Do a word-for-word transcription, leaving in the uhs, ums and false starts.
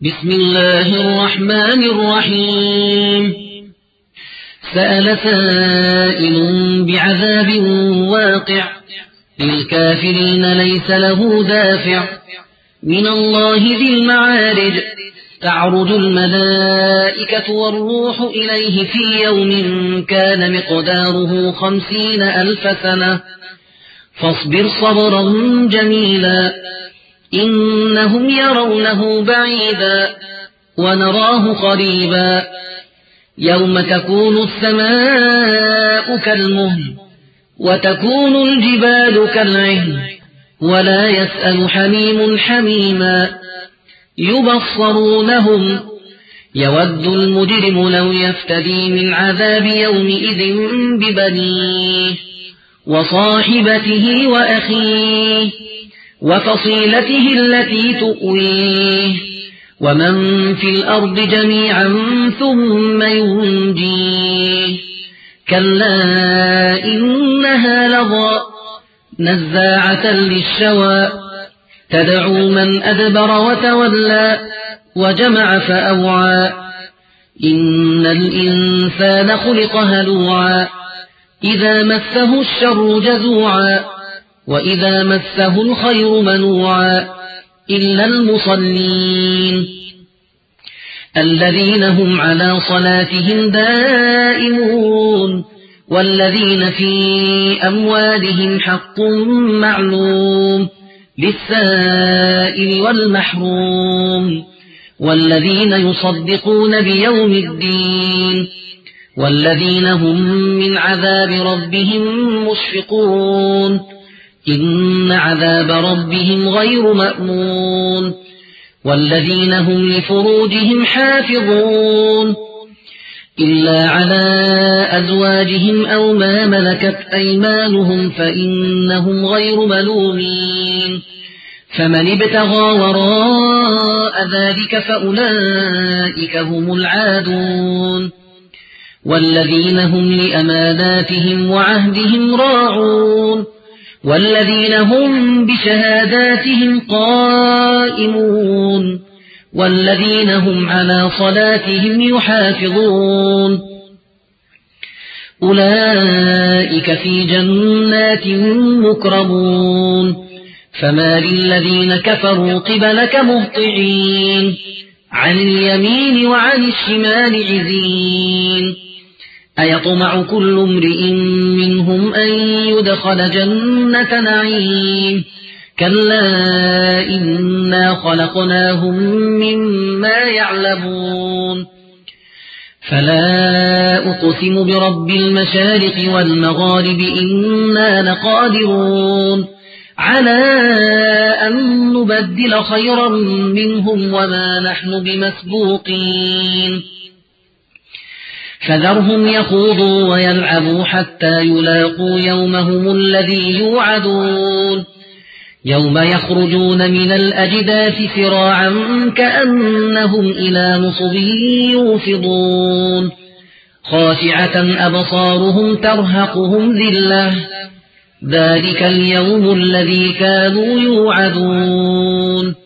بسم الله الرحمن الرحيم سأل سائل بعذاب واقع للكافرين ليس له دافع من الله ذي المعارج تعرج الملائكة والروح إليه في يوم كان مقداره خمسين ألف سنة فاصبر صبرا جميلا إنهم يرونه بعيدا ونراه قريبا يوم تكون السماء كالمهل وتكون الجبال كالعهن ولا يسأل حميم حميما يبصرونهم يود المجرم لو يفتدي من عذاب يومئذ ببنيه وصاحبته وأخيه وفصيلته التي تؤويه ومن في الأرض جميعا ثم ينجيه كلا إنها لظى نزاعة للشوى تدعو من أدبر وتولى وجمع فأوعى إن الإنسان خلق هلوعا إذا مسه الشر جزوعا وإذا مسه الخير منوعا إلا المصلين الذين هم على صلاتهم دائمون والذين في أموالهم حق معلوم للسائل والمحروم والذين يصدقون بيوم الدين والذين هم من عذاب ربهم مشفقون إن عذاب ربهم غير مأمون والذين هم لفروجهم حافظون إلا على أزواجهم أو ما ملكت أيمانهم فإنهم غير ملومين فمن ابتغى وراء ذلك فأولئك هم العادون والذين هم لأماناتهم وعهدهم راعون والذين هم بشهاداتهم قائمون والذين هم على صلاتهم يحافظون أولئك في جنات مكرمون فما للذين كفروا قبلك مهطعين عن اليمين وعن الشمال عزين أيطمع كل امرئ منهم أن يدخل جنة نعيم كلا إنا خلقناهم مما يعلمون فلا أقسم برب المشارق والمغارب إنا لقادرون على أن نبدل خيرا منهم وما نحن بمسبوقين فذرهم يخوضوا ويلعبوا حتى يلاقوا يومهم الذي يوعدون يوم يخرجون من الأجداث سراعا كأنهم إلى نصب يوفضون خاشعة أبصارهم ترهقهم ذلة ذلك اليوم الذي كانوا يوعدون